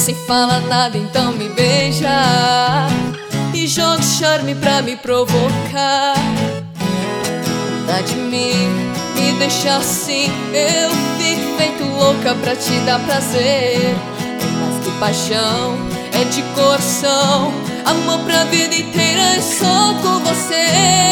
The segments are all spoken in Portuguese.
sem falar nada, então me beija e joga charme pra me provocar. Dá de mim, me deixa assim, eu fico feito louca pra te dar prazer. É mais que paixão, é de coração, amor pra vida inteira é só com você.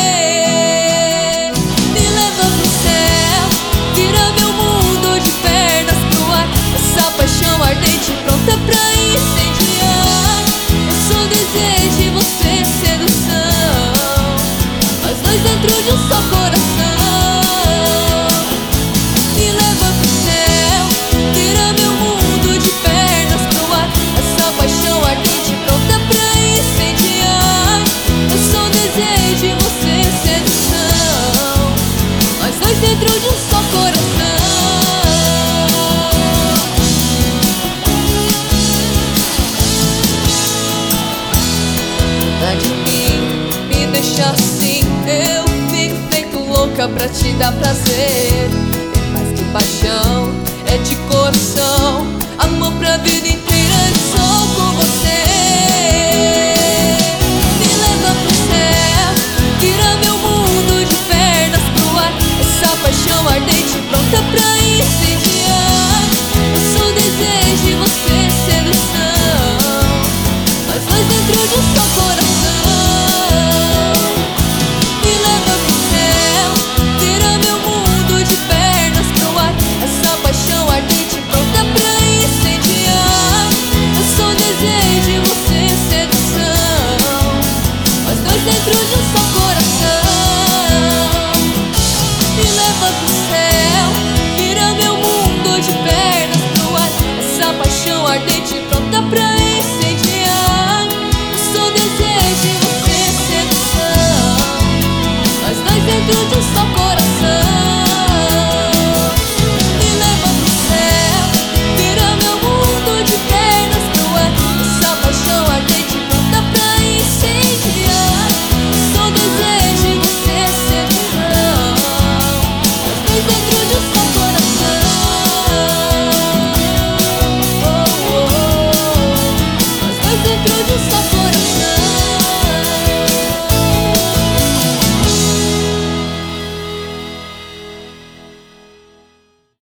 Me leva pro céu, vira meu mundo de pernas pro ar. Essa paixão ardente pronta pra incendiar. Eu sou desejo e você é sedução, nós dois dentro de um só coração. Me leva pro céu, vira meu mundo de pernas pro ar. Essa paixão ardente pronta pra incendiar. Eu sou desejo e você é sedução, nós dois dentro de um só coração. Dá de mim, me deixa assim, eu fico feito louca pra te dar prazer. É mais que paixão, é de coração, amor pra vida inteira é só com você. Me leva pro céu, vira meu mundo de pernas pro ar. Essa paixão ardente pronta pra incendiar. Eu sou desejo e você é sedução, nós dois dentro de um só coração. Me leva pro céu, vira meu mundo de pernas pro ar. Essa paixão ardente pronta pra incendiar. Eu sou desejo e você é sedução, nós dois dentro de um só coração. Me leva pro céu, vira meu mundo de pernas pro ar. Essa paixão ardente pronta pra